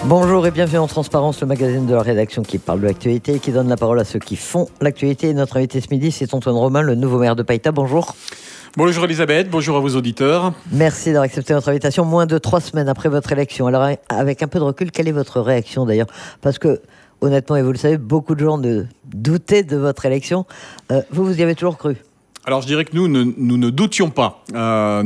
Bonjour et bienvenue en Transparence, le magazine de la rédaction qui parle de l'actualité et qui donne la parole à ceux qui font l'actualité. Et notre invité ce midi, c'est Antoine Romain, le nouveau maire de Païta. Bonjour. Bonjour Elisabeth, bonjour à vos auditeurs. Merci d'avoir accepté notre invitation, moins de 3 semaines après votre élection. Alors, avec un peu de recul, quelle est votre réaction d'ailleurs ? Parce que, honnêtement, et vous le savez, beaucoup de gens doutaient de votre élection. Vous y avez toujours cru ? Alors je dirais que nous ne doutions pas. Et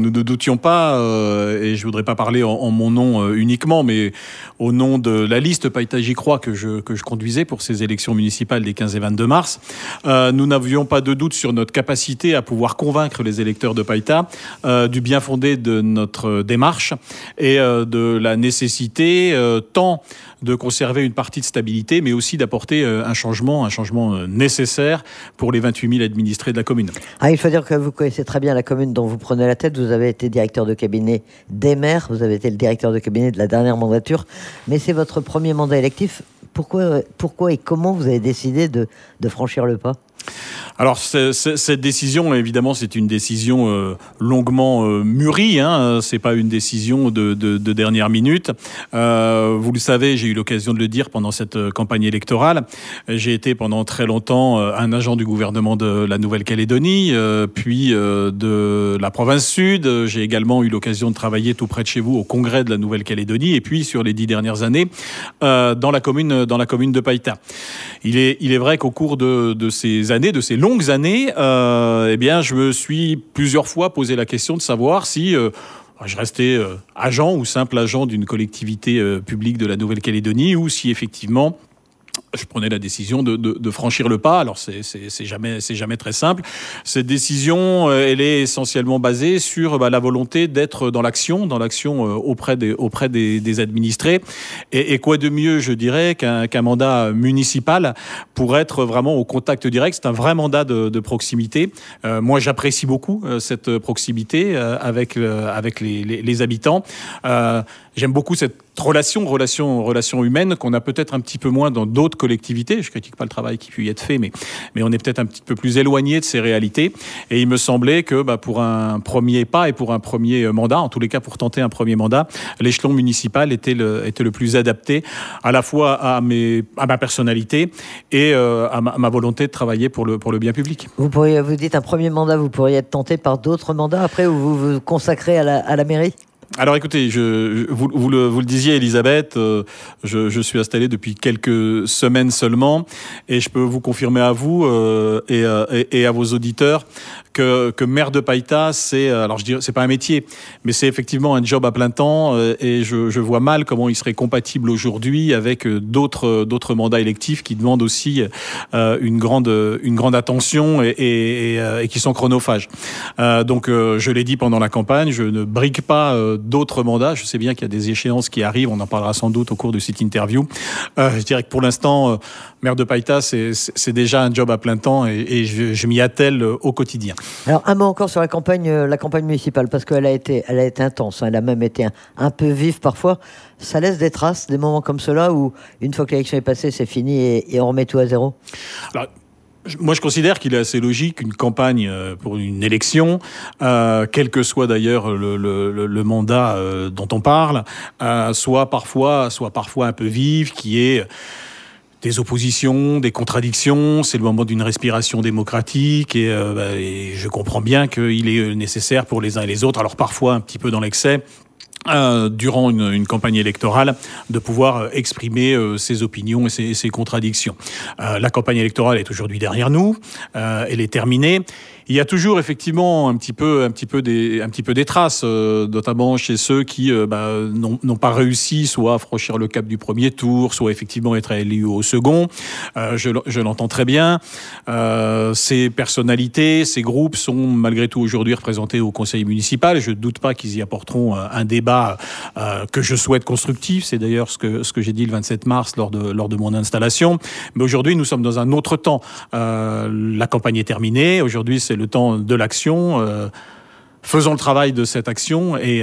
je voudrais pas parler en mon nom uniquement, mais au nom de la liste Païta J'y crois que je conduisais pour ces élections municipales des 15 et 22 mars. Nous n'avions pas de doute sur notre capacité à pouvoir convaincre les électeurs de Païta du bien fondé de notre démarche et de la nécessité tant de conserver une partie de stabilité, mais aussi d'apporter un changement nécessaire pour les 28 000 administrés de la commune. Il faut dire que vous connaissez très bien la commune dont vous prenez la tête. Vous avez été directeur de cabinet des maires, vous avez été le directeur de cabinet de la dernière mandature, mais c'est votre premier mandat électif. Pourquoi et comment vous avez décidé de franchir le pas ? Alors cette décision, évidemment, c'est une décision longuement mûrie. C'est pas une décision de dernière minute. Vous le savez, j'ai eu l'occasion de le dire pendant cette campagne électorale. J'ai été pendant très longtemps un agent du gouvernement de la Nouvelle-Calédonie, puis de la province sud. J'ai également eu l'occasion de travailler tout près de chez vous au Congrès de la Nouvelle-Calédonie, et puis sur les 10 dernières années dans la commune de Païta. Il est vrai qu'au cours de ces années, de ces longues années, je me suis plusieurs fois posé la question de savoir si je restais agent ou simple agent d'une collectivité publique de la Nouvelle-Calédonie, ou si effectivement je prenais la décision de franchir le pas. Alors c'est jamais très simple. Cette décision, elle est essentiellement basée sur la volonté d'être dans l'action auprès des administrés. Et quoi de mieux, je dirais, qu'un mandat municipal pour être vraiment au contact direct. C'est un vrai mandat de proximité. Moi, j'apprécie beaucoup cette proximité avec les habitants. J'aime beaucoup cette relation humaine qu'on a peut-être un petit peu moins dans d'autres collectivités. Je critique pas le travail qui peut y être fait, mais on est peut-être un petit peu plus éloigné de ces réalités. Et il me semblait que pour un premier pas et pour un premier mandat, en tous les cas pour tenter un premier mandat, l'échelon municipal était le plus adapté à la fois à ma personnalité et à ma volonté de travailler pour le bien public. Vous dites un premier mandat, vous pourriez être tenté par d'autres mandats après, où vous vous consacrez à la mairie ? Alors écoutez, vous le disiez Elisabeth, je suis installé depuis quelques semaines seulement, et je peux vous confirmer à vous et à vos auditeurs que maire de Païta, alors je dirais, c'est pas un métier, mais c'est effectivement un job à plein temps, et je vois mal comment il serait compatible aujourd'hui avec d'autres mandats électifs qui demandent aussi une grande attention et qui sont chronophages. Donc je l'ai dit pendant la campagne, je ne brigue pas d'autres mandats. Je sais bien qu'il y a des échéances qui arrivent, on en parlera sans doute au cours de cette interview. Je dirais que pour l'instant, maire de Païta, c'est déjà un job à plein temps, et je m'y attelle au quotidien. Alors un mot encore sur la campagne municipale, parce qu'elle a été intense, elle a même été un peu vive parfois. Ça laisse des traces, des moments comme cela où une fois que l'élection est passée, c'est fini et on remet tout à zéro. Alors, moi, je considère qu'il est assez logique qu'une campagne pour une élection, quel que soit d'ailleurs le mandat dont on parle, soit parfois un peu vive, qui est des oppositions, des contradictions. C'est le moment d'une respiration démocratique, et je comprends bien qu'il est nécessaire pour les uns et les autres, alors parfois un petit peu dans l'excès, durant une campagne électorale, de pouvoir exprimer ses opinions et ses contradictions. La campagne électorale est aujourd'hui derrière nous, elle est terminée. Il y a toujours effectivement un petit peu des traces, notamment chez ceux qui n'ont pas réussi soit à franchir le cap du premier tour, soit effectivement être élus au second. Je l'entends très bien. Ces personnalités, ces groupes sont malgré tout aujourd'hui représentés au conseil municipal. Je ne doute pas qu'ils y apporteront un débat que je souhaite constructif. C'est d'ailleurs ce que j'ai dit le 27 mars lors de mon installation. Mais aujourd'hui, nous sommes dans un autre temps. La campagne est terminée. Aujourd'hui, c'est le temps de l'action. Faisons le travail de cette action et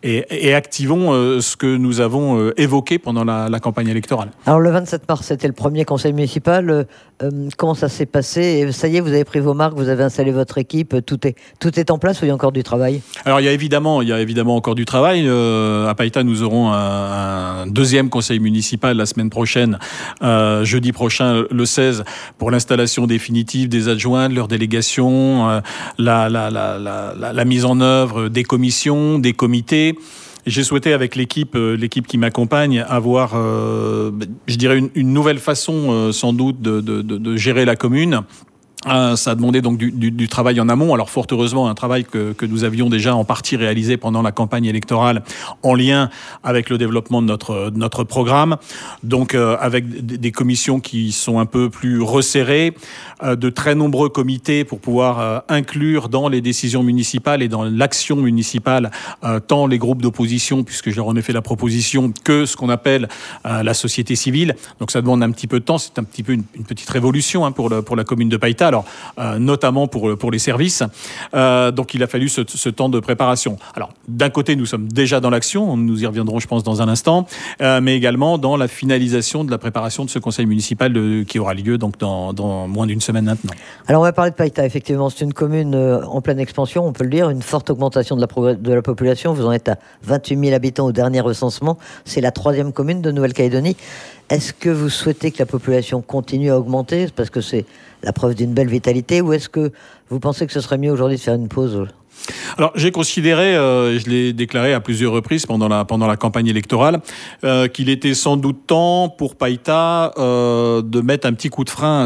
activons ce que nous avons évoqué pendant la campagne électorale. Alors le 27 mars, c'était le premier conseil municipal. Comment ça s'est passé? Et ça y est, vous avez pris vos marques, vous avez installé votre équipe, tout est en place ou il y a encore du travail? Alors il y a évidemment encore du travail. À Païta, nous aurons un deuxième conseil municipal la semaine prochaine, jeudi prochain, le 16, pour l'installation définitive des adjoints, de leurs délégations, la mise en œuvre des commissions, des comités. J'ai souhaité, avec l'équipe qui m'accompagne, avoir, je dirais, une nouvelle façon, sans doute, de gérer la commune. Ça a demandé donc du travail en amont. Alors fort heureusement, un travail que nous avions déjà en partie réalisé pendant la campagne électorale, en lien avec le développement de notre programme. Donc avec des commissions qui sont un peu plus resserrées, de très nombreux comités pour pouvoir inclure dans les décisions municipales et dans l'action municipale tant les groupes d'opposition, puisque je leur en ai fait la proposition, que ce qu'on appelle la société civile. Donc ça demande un petit peu de temps. C'est un petit peu une petite révolution pour la commune de Païta. Alors, notamment pour les services. Donc, il a fallu ce temps de préparation. Alors, d'un côté, nous sommes déjà dans l'action, nous y reviendrons, je pense, dans un instant, mais également dans la finalisation de la préparation de ce conseil municipal qui aura lieu donc dans moins d'une semaine maintenant. Alors, on va parler de Païta, effectivement. C'est une commune en pleine expansion, on peut le dire, une forte augmentation de la population. Vous en êtes à 28 000 habitants au dernier recensement. C'est la 3e commune de Nouvelle-Calédonie. Est-ce que vous souhaitez que la population continue à augmenter parce que c'est la preuve d'une belle vitalité, ou est-ce que vous pensez que ce serait mieux aujourd'hui de faire une pause? Alors, j'ai considéré, je l'ai déclaré à plusieurs reprises pendant la campagne électorale, qu'il était sans doute temps pour Païta de mettre un petit coup de frein à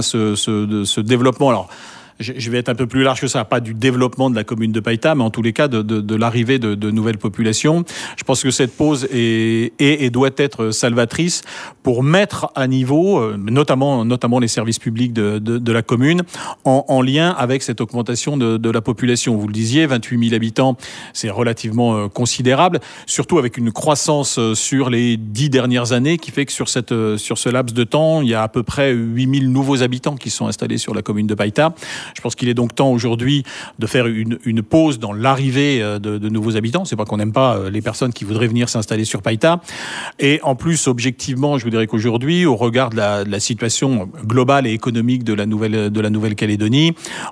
ce développement. Alors, je vais être un peu plus large que ça, pas du développement de la commune de Païta, mais en tous les cas de l'arrivée de nouvelles populations. Je pense que cette pause est et doit être salvatrice pour mettre à niveau, notamment les services publics de la commune, en lien avec cette augmentation de la population. Vous le disiez, 28 000 habitants, c'est relativement considérable, surtout avec une croissance sur les 10 dernières années qui fait que sur ce laps de temps, il y a à peu près 8 000 nouveaux habitants qui sont installés sur la commune de Païta. Je pense qu'il est donc temps aujourd'hui de faire une pause dans l'arrivée de nouveaux habitants. C'est pas qu'on n'aime pas les personnes qui voudraient venir s'installer sur Païta. Et en plus, objectivement, je vous dirais qu'aujourd'hui, au regard de la situation globale et économique de la Nouvelle-Calédonie,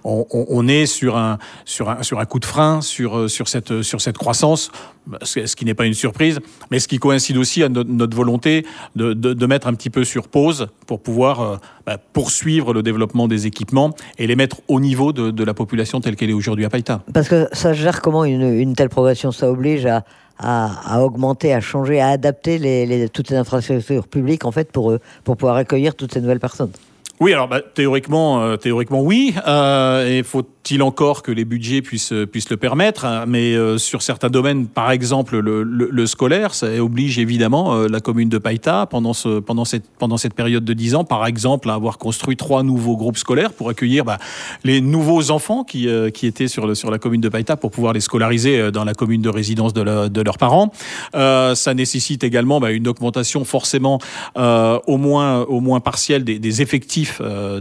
on est sur un coup de frein sur cette croissance, ce qui n'est pas une surprise, mais ce qui coïncide aussi à notre volonté de mettre un petit peu sur pause pour pouvoir poursuivre le développement des équipements et les mettre au niveau de la population telle qu'elle est aujourd'hui à Païta. Parce que ça gère comment une telle progression? Ça oblige à augmenter, à changer, à adapter toutes les infrastructures publiques en fait pour pouvoir accueillir toutes ces nouvelles personnes. Oui, alors théoriquement oui. Et faut-il encore que les budgets puissent le permettre, hein, mais sur certains domaines, par exemple le scolaire, ça oblige évidemment la commune de Païta pendant cette période de 10 ans, par exemple, à avoir construit 3 nouveaux groupes scolaires pour accueillir les nouveaux enfants qui étaient sur la commune de Païta pour pouvoir les scolariser dans la commune de résidence de leurs parents. Ça nécessite également une augmentation forcément au moins partielle des effectifs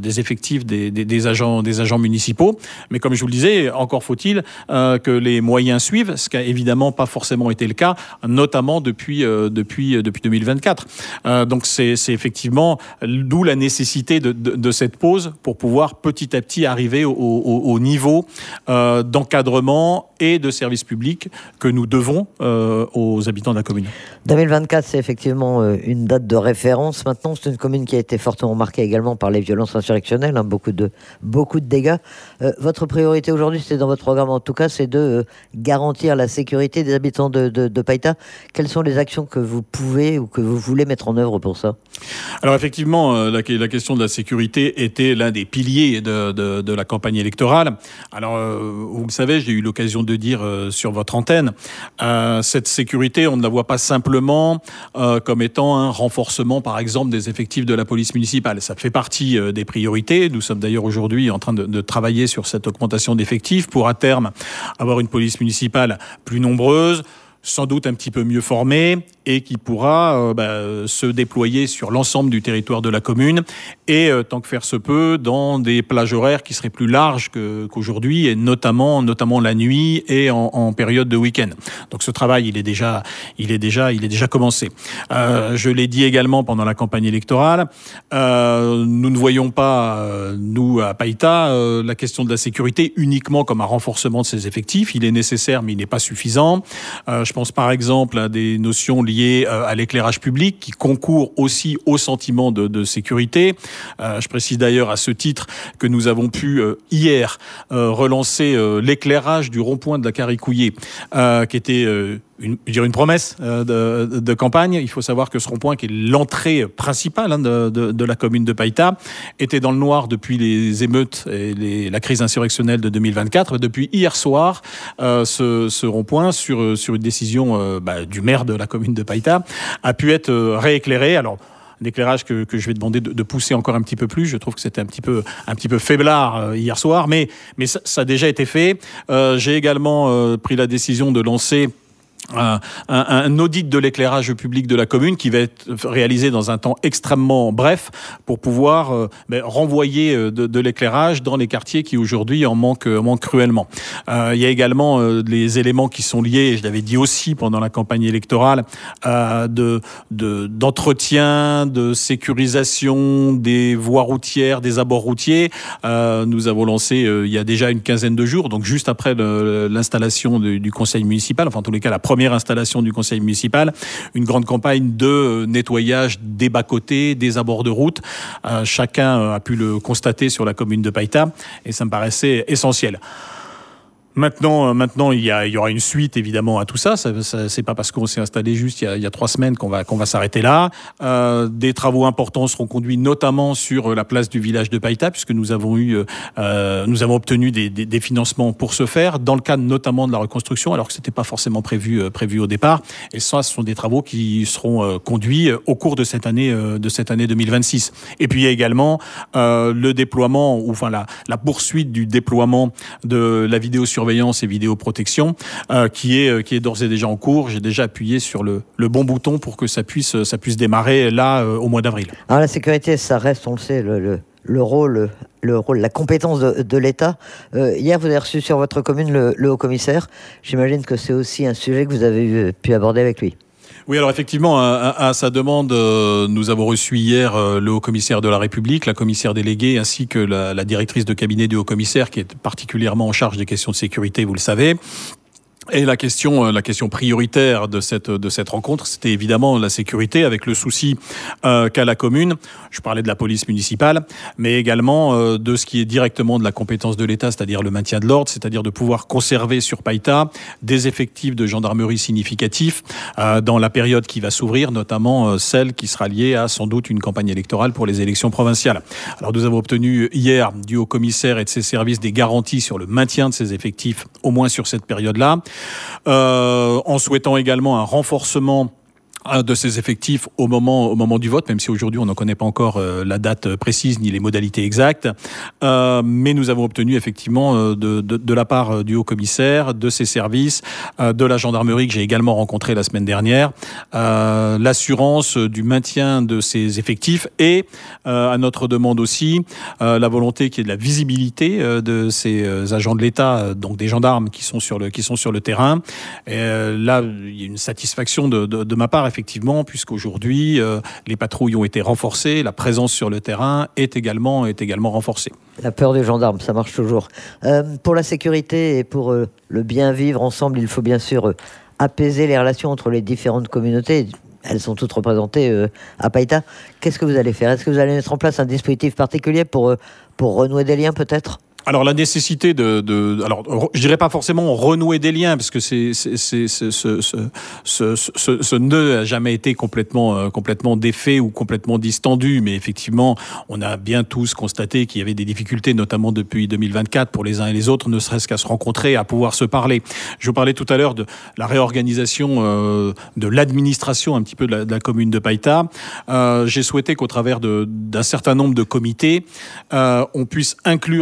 des agents municipaux. Mais comme je vous le disais, encore faut-il que les moyens suivent, ce qui n'a évidemment pas forcément été le cas, notamment depuis 2024. Donc c'est effectivement d'où la nécessité de cette pause pour pouvoir petit à petit arriver au niveau d'encadrement et de services publics que nous devons aux habitants de la commune. 2024, c'est effectivement une date de référence. Maintenant, c'est une commune qui a été fortement marquée également par les violences insurrectionnelles, beaucoup de dégâts. Votre priorité aujourd'hui, c'est dans votre programme en tout cas, c'est de garantir la sécurité des habitants de Païta. Quelles sont les actions que vous pouvez ou que vous voulez mettre en œuvre pour ça? Alors effectivement, la question de la sécurité était l'un des piliers de la campagne électorale. Alors, vous le savez, j'ai eu l'occasion de dire sur votre antenne, cette sécurité, on ne la voit pas simplement comme étant un renforcement, par exemple, des effectifs de la police municipale. Ça fait partie des priorités. Nous sommes d'ailleurs aujourd'hui en train de travailler sur cette augmentation d'effectifs pour, à terme, avoir une police municipale plus nombreuse, sans doute un petit peu mieux formé et qui pourra se déployer sur l'ensemble du territoire de la commune et, tant que faire se peut, dans des plages horaires qui seraient plus larges qu'aujourd'hui, et notamment la nuit et en période de week-end. Donc ce travail, il est déjà commencé. Je l'ai dit également pendant la campagne électorale, nous ne voyons pas, nous à Païta, la question de la sécurité uniquement comme un renforcement de ses effectifs. Il est nécessaire, mais il n'est pas suffisant. Je pense par exemple à des notions liées à l'éclairage public qui concourent aussi au sentiment de sécurité. Je précise d'ailleurs à ce titre que nous avons pu hier relancer l'éclairage du rond-point de la Caricouillée, qui était une promesse de campagne. Il faut savoir que ce rond-point, qui est l'entrée principale de la commune de Païta, était dans le noir depuis les émeutes et la crise insurrectionnelle de 2024. Depuis hier soir, ce rond-point, sur une décision du maire de la commune de Païta, a pu être rééclairé. Alors, un éclairage que je vais demander de pousser encore un petit peu plus. Je trouve que c'était un petit peu faiblard hier soir, mais ça a déjà été fait. J'ai également pris la décision de lancer un audit de l'éclairage public de la commune qui va être réalisé dans un temps extrêmement bref pour pouvoir renvoyer de l'éclairage dans les quartiers qui aujourd'hui en manquent cruellement. Il y a également les éléments qui sont liés, je l'avais dit aussi pendant la campagne électorale, d'entretien, de sécurisation des voies routières, des abords routiers. Nous avons lancé il y a déjà une quinzaine de jours, donc juste après l'installation du conseil municipal, enfin en tous les cas la première installation du conseil municipal, une grande campagne de nettoyage des bas-côtés, des abords de route. Chacun a pu le constater sur la commune de Païta et ça me paraissait essentiel. Maintenant, il y aura une suite évidemment à tout ça. C'est pas parce qu'on s'est installé juste il y a 3 semaines qu'on va s'arrêter là. Des travaux importants seront conduits, notamment sur la place du village de Païta, puisque nous avons obtenu des financements pour ce faire, dans le cadre notamment de la reconstruction, alors que c'était pas forcément prévu au départ. Et ça, ce sont des travaux qui seront conduits au cours de cette année 2026. Et puis il y a également le déploiement, la poursuite du déploiement de la vidéosurveillance et vidéoprotection qui est d'ores et déjà en cours. J'ai déjà appuyé sur le bon bouton pour que ça puisse démarrer là au mois d'avril. Alors la sécurité, ça reste, on le sait, le rôle, la compétence de l'État. Hier, vous avez reçu sur votre commune le haut-commissaire. J'imagine que c'est aussi un sujet que vous avez pu aborder avec lui. Oui, alors effectivement, à sa demande, nous avons reçu hier le haut-commissaire de la République, la commissaire déléguée, ainsi que la directrice de cabinet du haut-commissaire, qui est particulièrement en charge des questions de sécurité, vous le savez. Et la question prioritaire de cette rencontre, c'était évidemment la sécurité, avec le souci qu'a la commune. Je parlais de la police municipale, mais également de ce qui est directement de la compétence de l'État, c'est-à-dire le maintien de l'ordre, c'est-à-dire de pouvoir conserver sur Païta des effectifs de gendarmerie significatifs dans la période qui va s'ouvrir, notamment celle qui sera liée à sans doute une campagne électorale pour les élections provinciales. Alors nous avons obtenu hier du haut-commissaire et de ses services des garanties sur le maintien de ces effectifs, au moins sur cette période-là. En souhaitant également un renforcement de ces effectifs au moment du vote, même si aujourd'hui on ne connaît pas encore la date précise ni les modalités exactes. Mais nous avons obtenu effectivement de la part du haut-commissaire, de ses services, de la gendarmerie que j'ai également rencontré la semaine dernière, l'assurance du maintien de ces effectifs et à notre demande aussi la volonté qui est de la visibilité de ces agents de l'État, donc des gendarmes qui sont sur le terrain. Et là, il y a une satisfaction de ma part, effectivement, puisqu'aujourd'hui, les patrouilles ont été renforcées, la présence sur le terrain est également renforcée. La peur des gendarmes, ça marche toujours. Pour la sécurité et pour le bien vivre ensemble, il faut bien sûr apaiser les relations entre les différentes communautés. Elles sont toutes représentées à Païta. Qu'est-ce que vous allez faire? Est-ce que vous allez mettre en place un dispositif particulier pour renouer des liens, peut-être? Alors la nécessité alors je dirais pas forcément renouer des liens, parce que ce nœud a jamais été complètement défait ou complètement distendu, mais effectivement on a bien tous constaté qu'il y avait des difficultés, notamment depuis 2024 pour les uns et les autres, ne serait-ce qu'à se rencontrer, à pouvoir se parler. Je vous parlais tout à l'heure de la réorganisation de l'administration un petit peu de la commune de Païta. J'ai souhaité qu'au travers d'un certain nombre de comités, on puisse inclure effectivement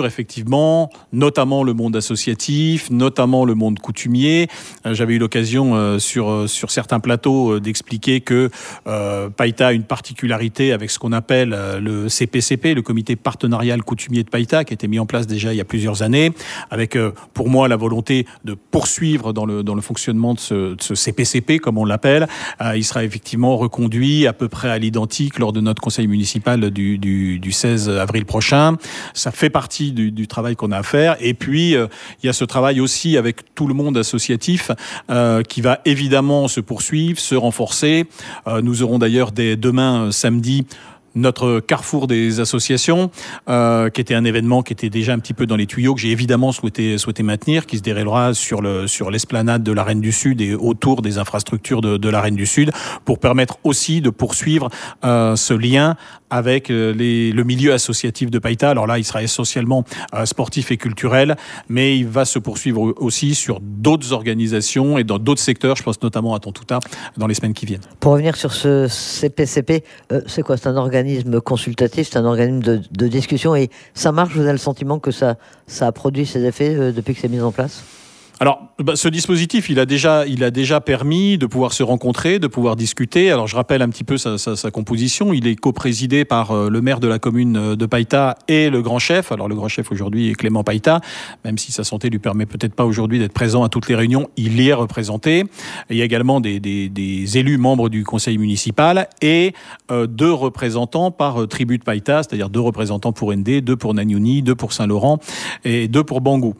progressivement, notamment le monde associatif, notamment le monde coutumier. J'avais eu l'occasion sur certains plateaux d'expliquer que Païta a une particularité avec ce qu'on appelle le CPCP, le comité partenarial coutumier de Païta, qui a été mis en place déjà il y a plusieurs années, avec pour moi la volonté de poursuivre dans le fonctionnement de ce CPCP, comme on l'appelle. Il sera effectivement reconduit à peu près à l'identique lors de notre conseil municipal du 16 avril prochain. Ça fait partie du travail qu'on a à faire. Et puis, il y a ce travail aussi avec tout le monde associatif qui va évidemment se poursuivre, se renforcer. Nous aurons d'ailleurs dès demain, samedi, notre carrefour des associations, qui était un événement qui était déjà un petit peu dans les tuyaux, que j'ai évidemment souhaité maintenir, qui se déroulera sur l'esplanade de l'Arène du Sud et autour des infrastructures de l'Arène du Sud, pour permettre aussi de poursuivre ce lien avec le milieu associatif de Païta. Alors là, il sera essentiellement sportif et culturel, mais il va se poursuivre aussi sur d'autres organisations et dans d'autres secteurs, je pense notamment à Tontouta, dans les semaines qui viennent. Pour revenir sur ce CPCP, c'est quoi? C'est un organisme consultatif, c'est un organisme de discussion, et ça marche? Vous avez le sentiment que ça a produit ses effets depuis que c'est mis en place? Alors, ce dispositif, il a déjà permis de pouvoir se rencontrer, de pouvoir discuter. Alors, je rappelle un petit peu sa composition. Il est coprésidé par le maire de la commune de Païta et le grand chef. Alors, le grand chef aujourd'hui est Clément Païta, même si sa santé lui permet peut-être pas aujourd'hui d'être présent à toutes les réunions, il y est représenté. Il y a également des élus membres du conseil municipal et 2 représentants par tribu de Païta, c'est-à-dire 2 représentants pour Ndé, 2 pour Nagnouni, 2 pour Saint-Laurent et 2 pour Bangou.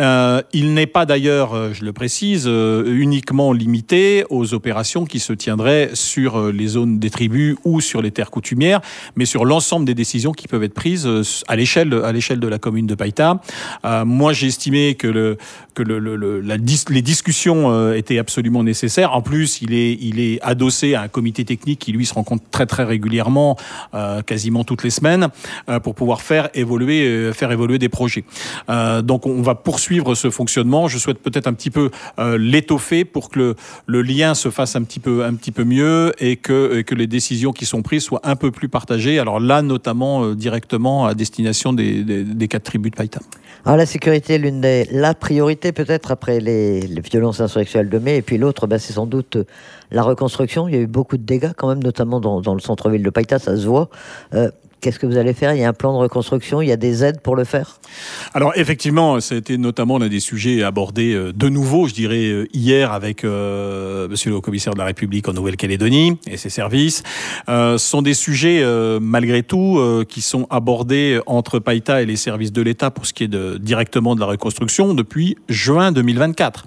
Il n'est pas d'ailleurs, je le précise, uniquement limité aux opérations qui se tiendraient sur les zones des tribus ou sur les terres coutumières, mais sur l'ensemble des décisions qui peuvent être prises à l'échelle de la commune de Païta. Moi, j'ai estimé que les discussions étaient absolument nécessaires. En plus, il est adossé à un comité technique qui, lui, se rencontre très très régulièrement, quasiment toutes les semaines, pour pouvoir faire évoluer des projets. Donc, on va poursuivre ce fonctionnement. Je souhaite peut-être un petit peu l'étoffer pour que le lien se fasse un petit peu mieux et que les décisions qui sont prises soient un peu plus partagées. Alors là, notamment directement à destination des 4 tribus de Païta. Alors la sécurité, la priorité peut-être après les violences insurrectionnelles de mai, et puis l'autre, c'est sans doute la reconstruction. Il y a eu beaucoup de dégâts quand même, notamment dans le centre-ville de Païta, ça se voit. Qu'est-ce que vous allez faire? Il y a un plan de reconstruction, il y a des aides pour le faire? Alors effectivement, ça a été notamment l'un des sujets abordés de nouveau, je dirais, hier avec monsieur le haut-commissaire de la République en Nouvelle-Calédonie et ses services. Ce sont des sujets, malgré tout, qui sont abordés entre Païta et les services de l'État pour ce qui est directement de la reconstruction depuis juin 2024.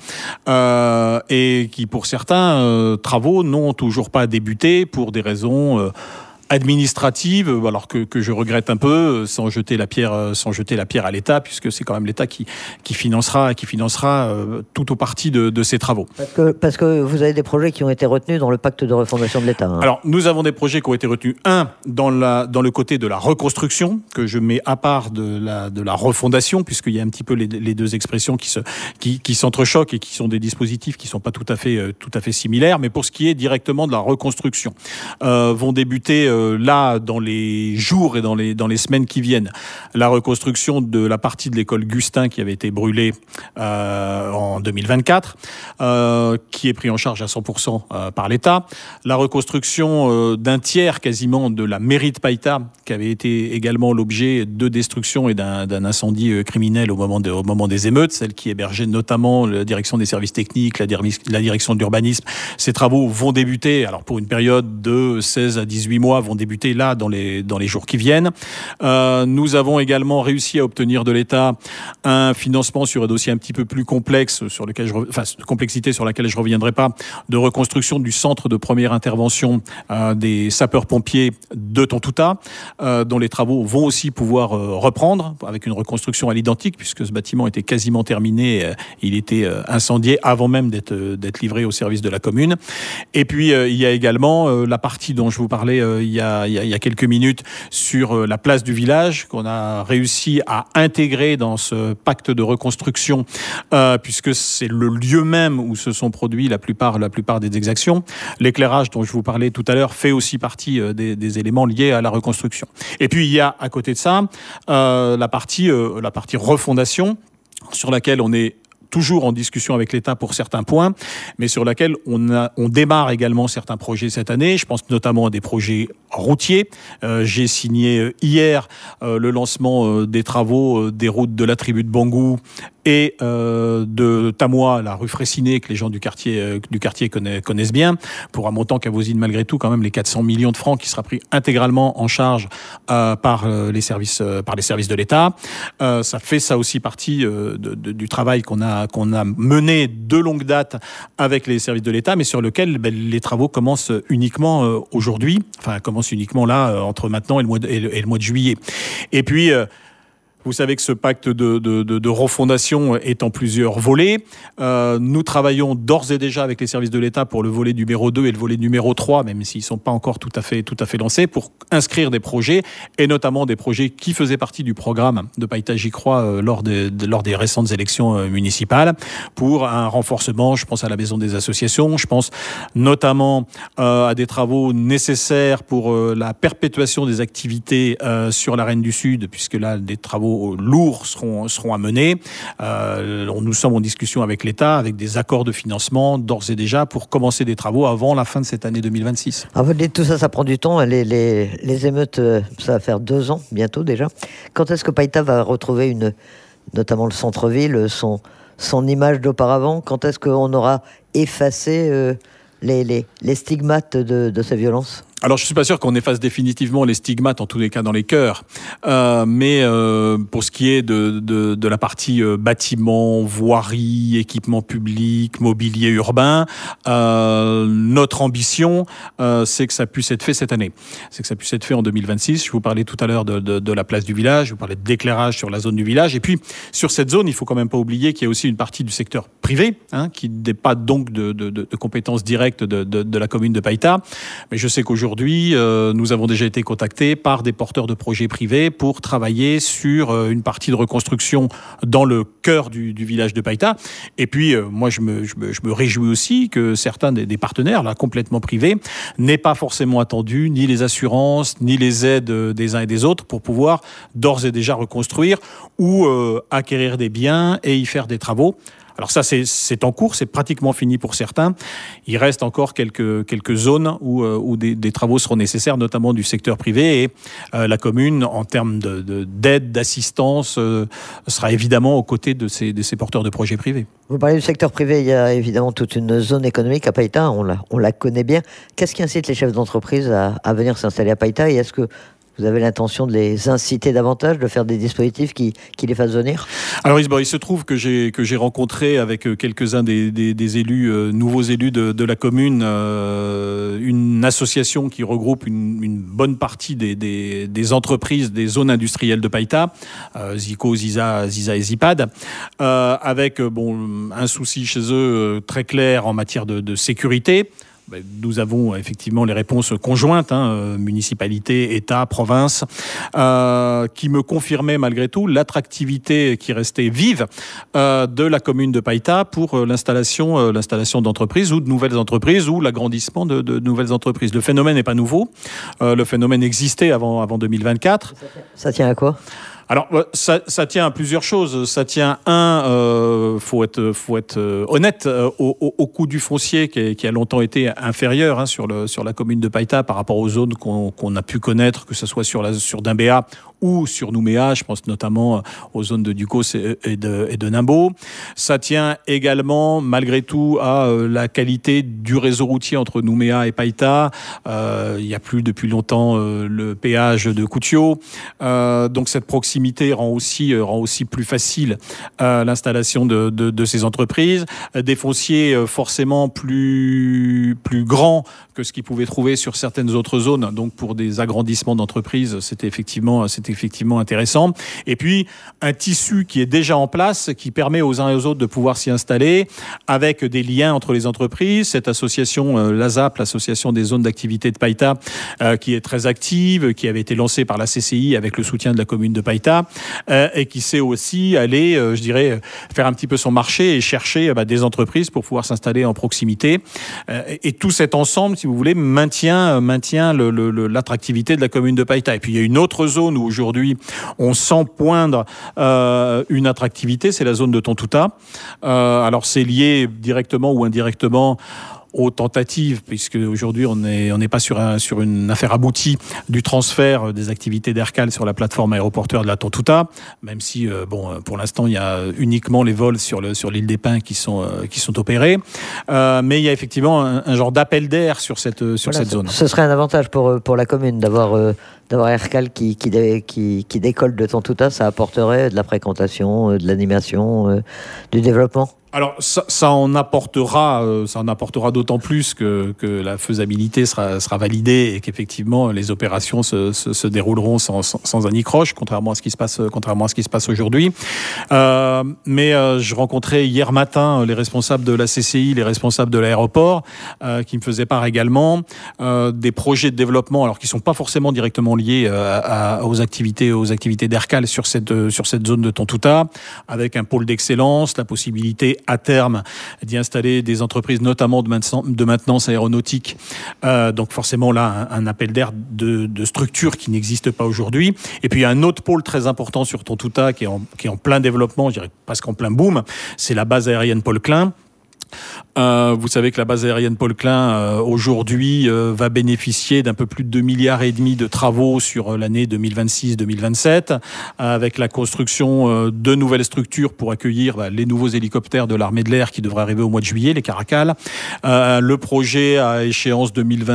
Et qui, pour certains travaux, n'ont toujours pas débuté pour des raisons administrative, alors que je regrette un peu, sans jeter la pierre à l'État, puisque c'est quand même l'État qui financera tout ou partie de ces travaux. Parce que vous avez des projets qui ont été retenus dans le pacte de refondation de l'État. Alors, nous avons des projets qui ont été retenus, dans le côté de la reconstruction, que je mets à part de la refondation, puisqu'il y a un petit peu les 2 expressions qui s'entrechoquent et qui sont des dispositifs qui sont pas tout à fait similaires, mais pour ce qui est directement de la reconstruction, vont débuter là, dans les jours et dans les semaines qui viennent, la reconstruction de la partie de l'école Gustin qui avait été brûlée en 2024, qui est pris en charge à 100% par l'État. La reconstruction d'un tiers quasiment de la mairie de Païta, qui avait été également l'objet de destruction et d'un incendie criminel au moment des émeutes, celle qui hébergeait notamment la direction des services techniques, la direction de l'urbanisme. Ces travaux vont débuter, alors pour une période de 16 à 18 mois, vont débuter là dans les jours qui viennent. Nous avons également réussi à obtenir de l'État un financement sur un dossier un petit peu plus complexe, complexité sur laquelle je reviendrai pas, de reconstruction du centre de première intervention des sapeurs-pompiers de Tontouta, dont les travaux vont aussi pouvoir reprendre avec une reconstruction à l'identique, puisque ce bâtiment était quasiment terminé, il était incendié avant même d'être livré au service de la commune. Et puis il y a également la partie dont je vous parlais il y a quelques minutes sur la place du village qu'on a réussi à intégrer dans ce pacte de reconstruction, puisque c'est le lieu même où se sont produits la plupart des exactions. L'éclairage dont je vous parlais tout à l'heure fait aussi partie des éléments liés à la reconstruction. Et puis il y a à côté de ça la partie refondation, sur laquelle on est toujours en discussion avec l'État pour certains points, mais sur laquelle on démarre également certains projets cette année. Je pense notamment à des projets routiers. J'ai signé hier le lancement des travaux des routes de la tribu de Bangou et de Tamois, la rue Fraissinet, que les gens du quartier connaissent bien, pour un montant qui avoisine malgré tout quand même les 400 millions de francs, qui sera pris intégralement en charge par les services de l'État. Ça fait ça aussi partie du travail qu'on a mené de longue date avec les services de l'État, mais sur lequel les travaux commencent uniquement aujourd'hui, enfin commencent uniquement là, entre maintenant et le mois de juillet. Et puis vous savez que ce pacte de refondation est en plusieurs volets. Nous travaillons d'ores et déjà avec les services de l'État pour le volet numéro 2 et le volet numéro 3, même s'ils ne sont pas encore tout à fait lancés, pour inscrire des projets, et notamment des projets qui faisaient partie du programme de Païta J'y crois lors des récentes élections municipales, pour un renforcement. Je pense à la maison des associations, je pense notamment à des travaux nécessaires pour la perpétuation des activités sur la Reine du Sud, puisque là, des travaux lourds seront à mener. Nous sommes en discussion avec l'État, avec des accords de financement d'ores et déjà pour commencer des travaux avant la fin de cette année 2026. Alors vous dites tout ça, ça prend du temps. Les émeutes, ça va faire 2 ans bientôt déjà. Quand est-ce que Païta va retrouver notamment le centre-ville, son image d'auparavant? Quand est-ce qu'on aura effacé les stigmates de ces violences? Alors, je suis pas sûr qu'on efface définitivement les stigmates, en tous les cas dans les cœurs. Mais pour ce qui est de la partie bâtiment, voirie, équipement public, mobilier urbain, notre ambition, c'est que ça puisse être fait cette année. C'est que ça puisse être fait en 2026. Je vous parlais tout à l'heure de la place du village, je vous parlais d'éclairage sur la zone du village. Et puis, sur cette zone, il faut quand même pas oublier qu'il y a aussi une partie du secteur privé, qui n'est pas donc de compétences directes de la commune de Païta. Mais je sais qu'aujourd'hui, nous avons déjà été contactés par des porteurs de projets privés pour travailler sur une partie de reconstruction dans le cœur du village de Païta. Et puis, moi, je me réjouis aussi que certains des partenaires, là, complètement privés, n'aient pas forcément attendu ni les assurances, ni les aides des uns et des autres pour pouvoir d'ores et déjà reconstruire ou acquérir des biens et y faire des travaux. Alors ça, c'est en cours, c'est pratiquement fini pour certains. Il reste encore quelques zones où des travaux seront nécessaires, notamment du secteur privé. Et la commune, en termes d'aide, d'assistance, sera évidemment aux côtés de ces porteurs de projets privés. Vous parlez du secteur privé, il y a évidemment toute une zone économique à Païta, on la connaît bien. Qu'est-ce qui incite les chefs d'entreprise à venir s'installer à Païta, et est-ce que vous avez l'intention de les inciter davantage, de faire des dispositifs qui les fassent venir? Alors, il se trouve que j'ai rencontré avec quelques-uns des élus, nouveaux élus de la commune, une association qui regroupe une bonne partie des entreprises des zones industrielles de Païta, Zico, Ziza et Zipad, avec un souci chez eux très clair en matière de sécurité. Nous avons effectivement les réponses conjointes, municipalité, État, province, qui me confirmaient malgré tout l'attractivité qui restait vive de la commune de Païta pour l'installation d'entreprises ou de nouvelles entreprises ou l'agrandissement de nouvelles entreprises. Le phénomène n'est pas nouveau. Le phénomène existait avant 2024. Ça tient à quoi ? Alors, ça tient à plusieurs choses. Ça tient, faut être honnête, au coût du foncier qui a longtemps été inférieur sur la commune de Païta par rapport aux zones qu'on a pu connaître, que ce soit sur Dimbéa ou sur Nouméa. Je pense notamment aux zones de Ducos et de Nimbo. Ça tient également, malgré tout, à la qualité du réseau routier entre Nouméa et Païta. Il n'y a plus depuis longtemps le péage de Koutio. Donc cette proximité proximité rend aussi plus facile l'installation de ces entreprises. Des fonciers forcément plus grands que ce qu'ils pouvaient trouver sur certaines autres zones. Donc pour des agrandissements d'entreprises, c'était effectivement intéressant. Et puis un tissu qui est déjà en place, qui permet aux uns et aux autres de pouvoir s'y installer, avec des liens entre les entreprises. Cette association, l'ASAP, l'association des zones d'activité de Païta, qui est très active, qui avait été lancée par la CCI avec le soutien de la commune de Païta, et qui sait aussi aller, je dirais, faire un petit peu son marché et chercher des entreprises pour pouvoir s'installer en proximité. Et tout cet ensemble, si vous voulez, maintient l'attractivité de la commune de Païta. Et puis il y a une autre zone où aujourd'hui on sent poindre une attractivité, c'est la zone de Tontouta. Alors c'est lié directement ou indirectement aux tentatives, puisque aujourd'hui on n'est pas sur une affaire aboutie du transfert des activités d'Aircal sur la plateforme aéroportuaire de la Tontouta, même si pour l'instant il y a uniquement les vols sur l'île des Pins qui sont opérés, mais il y a effectivement un genre d'appel d'air sur cette zone. Ce serait un avantage pour la commune d'avoir Aircal qui décolle de Tontouta. Ça apporterait de la fréquentation, de l'animation, du développement. Alors ça en apportera d'autant plus que la faisabilité sera validée et qu'effectivement les opérations se dérouleront sans anicroche, contrairement à ce qui se passe aujourd'hui. Mais je rencontrais hier matin les responsables de la CCI, les responsables de l'aéroport, qui me faisaient part également des projets de développement, alors qui sont pas forcément directement liés aux activités d'Aircal sur cette zone de Tontouta, avec un pôle d'excellence, la possibilité à terme d'y installer des entreprises, notamment de maintenance aéronautique. Donc forcément là, un appel d'air de structures qui n'existent pas aujourd'hui. Et puis il y a un autre pôle très important sur Tontouta qui est en plein développement, je dirais presque en plein boom, c'est la base aérienne Paul Klein. Vous savez que la base aérienne Paul Klein aujourd'hui va bénéficier d'un peu plus de 2,5 milliards de travaux sur l'année 2026-2027, avec la construction de nouvelles structures pour accueillir les nouveaux hélicoptères de l'armée de l'air qui devraient arriver au mois de juillet, les Caracal. Le projet à échéance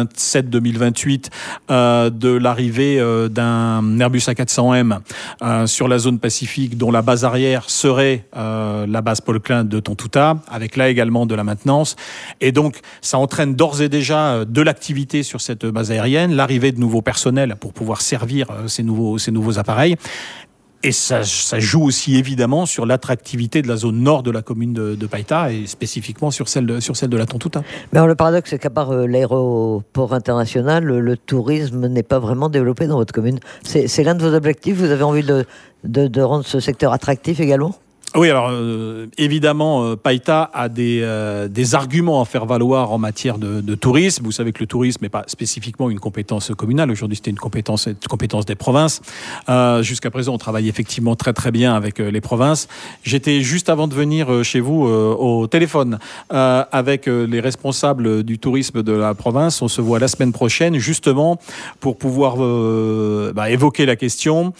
2027-2028 de l'arrivée d'un Airbus A400M sur la zone Pacifique, dont la base arrière serait la base Paul Klein de Tontouta, avec là également de la maintenance. Et donc, ça entraîne d'ores et déjà de l'activité sur cette base aérienne, l'arrivée de nouveaux personnels pour pouvoir servir ces nouveaux appareils. Et ça joue aussi évidemment sur l'attractivité de la zone nord de la commune de Païta et spécifiquement sur celle de la Tontouta. Mais alors, le paradoxe, c'est qu'à part l'aéroport international, le tourisme n'est pas vraiment développé dans votre commune. C'est l'un de vos objectifs. Vous avez envie de rendre ce secteur attractif également ? Oui, alors évidemment, Païta a des arguments à faire valoir en matière de tourisme. Vous savez que le tourisme n'est pas spécifiquement une compétence communale. Aujourd'hui, c'était une compétence des provinces. Jusqu'à présent, on travaille effectivement très très bien avec les provinces. J'étais juste avant de venir chez vous au téléphone avec les responsables du tourisme de la province. On se voit la semaine prochaine, justement pour pouvoir évoquer la question.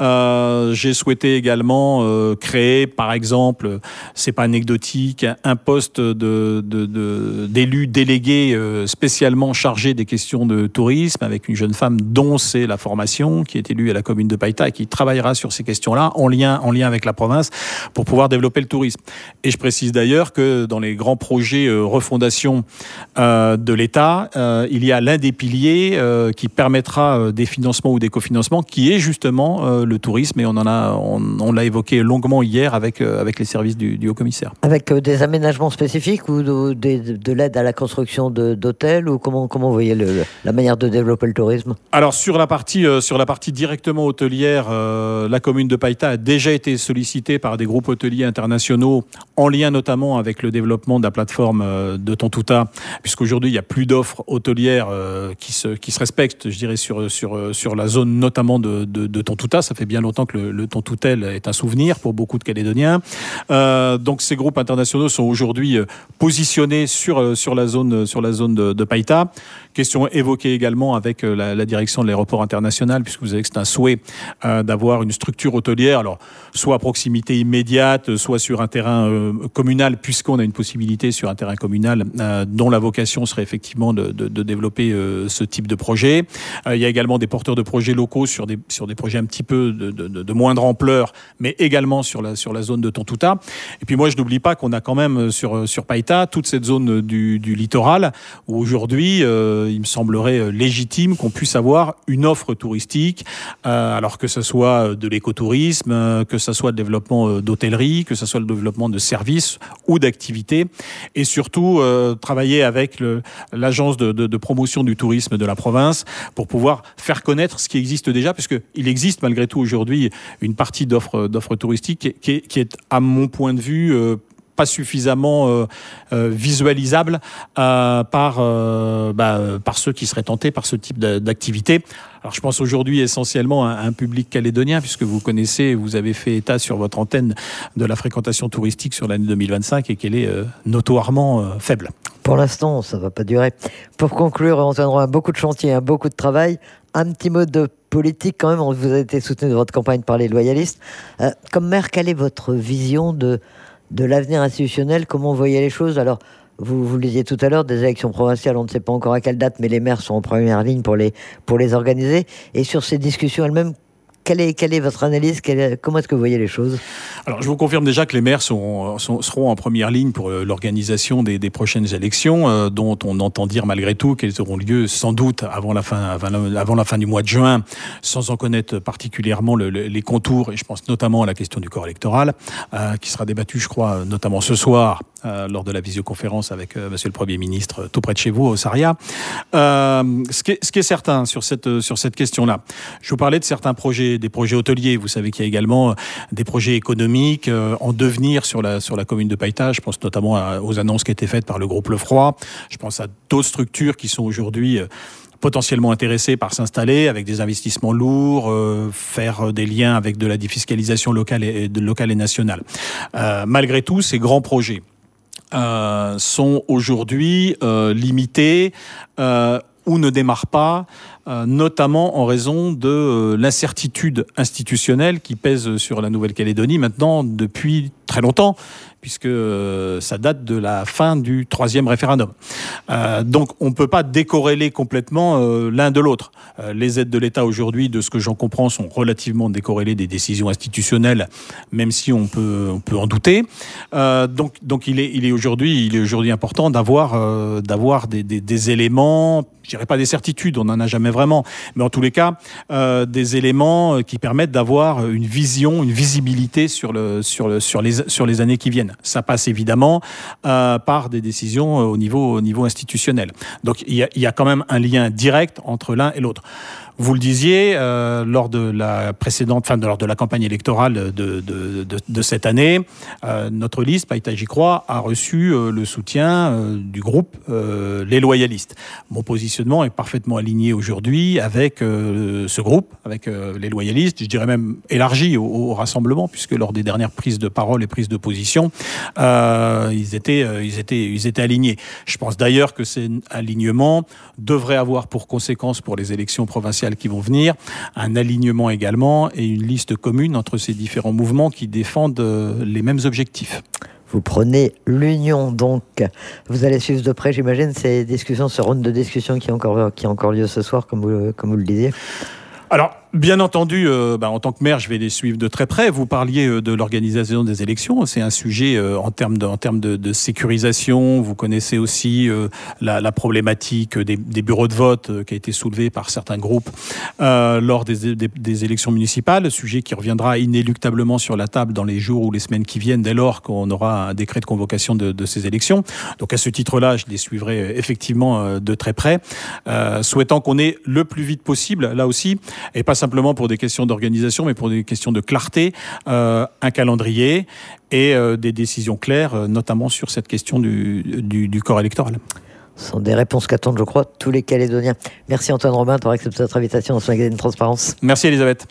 J'ai souhaité également créer, par exemple, c'est pas anecdotique, un poste d'élu délégué spécialement chargé des questions de tourisme, avec une jeune femme dont c'est la formation, qui est élue à la commune de Païta et qui travaillera sur ces questions-là en lien avec la province pour pouvoir développer le tourisme. Et je précise d'ailleurs que dans les grands projets refondation de l'État, il y a l'un des piliers qui permettra des financements ou des cofinancements, qui est justement le tourisme, et on l'a évoqué longuement hier avec les services du haut-commissaire. Avec des aménagements spécifiques ou de l'aide à la construction d'hôtels, ou comment vous voyez la manière de développer le tourisme ? Alors sur la partie directement hôtelière, la commune de Païta a déjà été sollicitée par des groupes hôteliers internationaux en lien notamment avec le développement de la plateforme de Tontouta, puisqu'aujourd'hui il n'y a plus d'offres hôtelières qui se respectent, je dirais, sur la zone notamment de Tontouta. Ça fait bien longtemps que le Tontoutel est un souvenir pour beaucoup de Calédoniens. calédoniens. Donc ces groupes internationaux sont aujourd'hui positionnés sur la zone de Païta. Question évoquée également avec la direction de l'aéroport international, puisque vous savez que c'est un souhait d'avoir une structure hôtelière, alors soit à proximité immédiate, soit sur un terrain communal, puisqu'on a une possibilité sur un terrain communal dont la vocation serait effectivement de développer ce type de projet. Il y a également des porteurs de projets locaux sur des projets un petit peu de moindre ampleur, mais également sur la zone de Tontouta. Et puis moi, je n'oublie pas qu'on a quand même sur Païta toute cette zone du littoral où aujourd'hui, il me semblerait légitime qu'on puisse avoir une offre touristique, alors que ce soit de l'écotourisme, que ce soit le développement d'hôtellerie, que ce soit le développement de services ou d'activités, et surtout travailler avec l'agence de promotion du tourisme de la province pour pouvoir faire connaître ce qui existe déjà, puisqu'il existe malgré tout aujourd'hui une partie d'offres touristiques qui est, à mon point de vue, pas suffisamment visualisable par ceux qui seraient tentés par ce type d'activité. Alors je pense aujourd'hui essentiellement à un public calédonien, puisque vous connaissez, vous avez fait état sur votre antenne de la fréquentation touristique sur l'année 2025 et qu'elle est notoirement faible. Pour l'instant, ça ne va pas durer. Pour conclure, Antoine Robin, beaucoup de chantiers, beaucoup de travail. Un petit mot de politique quand même. Vous avez été soutenu de votre campagne par les loyalistes. Comme maire, quelle est votre vision de l'avenir institutionnel? Comment vous voyez les choses? Alors, vous le disiez tout à l'heure, des élections provinciales, on ne sait pas encore à quelle date, mais les maires sont en première ligne pour les organiser. Et sur ces discussions elles-mêmes, quelle est votre analyse? Comment est-ce que vous voyez les choses? Alors, je vous confirme déjà que les maires seront en première ligne pour l'organisation des prochaines élections, dont on entend dire malgré tout qu'elles auront lieu sans doute avant la fin du mois de juin, sans en connaître particulièrement les contours. Et je pense notamment à la question du corps électoral, qui sera débattue, je crois, notamment ce soir, lors de la visioconférence avec Monsieur le Premier ministre, tout près de chez vous, au Sarria. Ce qui est certain sur cette question-là, je vous parlais de certains projets, des projets hôteliers. Vous savez qu'il y a également des projets économiques en devenir sur la commune de Païta. Je pense notamment aux annonces qui étaient faites par le groupe Lefroy. Je pense à d'autres structures qui sont aujourd'hui potentiellement intéressées par s'installer avec des investissements lourds, faire des liens avec de la défiscalisation locale et nationale. Malgré tout, ces grands projets sont aujourd'hui limités ou ne démarrent pas, notamment en raison de l'incertitude institutionnelle qui pèse sur la Nouvelle-Calédonie maintenant depuis très longtemps, puisque ça date de la fin du 3e référendum. Donc on ne peut pas décorréler complètement l'un de l'autre. Les aides de l'État aujourd'hui, de ce que j'en comprends, sont relativement décorrélées des décisions institutionnelles, même si on peut en douter. Donc il est aujourd'hui important d'avoir des éléments, je dirais pas des certitudes, on n'en a jamais vraiment, mais en tous les cas des éléments qui permettent d'avoir une vision, une visibilité sur les années qui viennent. Ça passe évidemment par des décisions au niveau institutionnel. Donc il y a quand même un lien direct entre l'un et l'autre. Vous le disiez, lors de la campagne électorale de cette année, notre liste, Païta J'y crois, a reçu le soutien du groupe Les Loyalistes. Mon positionnement est parfaitement aligné aujourd'hui avec ce groupe, avec les Loyalistes, je dirais même élargi au rassemblement, puisque lors des dernières prises de parole et prises de position, ils étaient alignés. Je pense d'ailleurs que cet alignement devrait avoir pour conséquence pour les élections provinciales qui vont venir, un alignement également et une liste commune entre ces différents mouvements qui défendent les mêmes objectifs. Vous prenez l'union, donc vous allez suivre de près, j'imagine, ces discussions, ce round de discussion qui a encore lieu ce soir, comme vous le disiez. Alors, bien entendu, en tant que maire, je vais les suivre de très près. Vous parliez de l'organisation des élections. C'est un sujet en termes de sécurisation. Vous connaissez aussi la problématique des bureaux de vote qui a été soulevée par certains groupes lors des élections municipales. Sujet qui reviendra inéluctablement sur la table dans les jours ou les semaines qui viennent, dès lors qu'on aura un décret de convocation de ces élections. Donc à ce titre-là, je les suivrai effectivement de très près, souhaitant qu'on ait le plus vite possible, là aussi, et pas simplement pour des questions d'organisation, mais pour des questions de clarté, un calendrier et des décisions claires, notamment sur cette question du corps électoral. Ce sont des réponses qu'attendent, je crois, tous les Calédoniens. Merci Antoine Robin d'avoir accepté notre invitation dans ce magazine Transparence. Merci Elisabeth.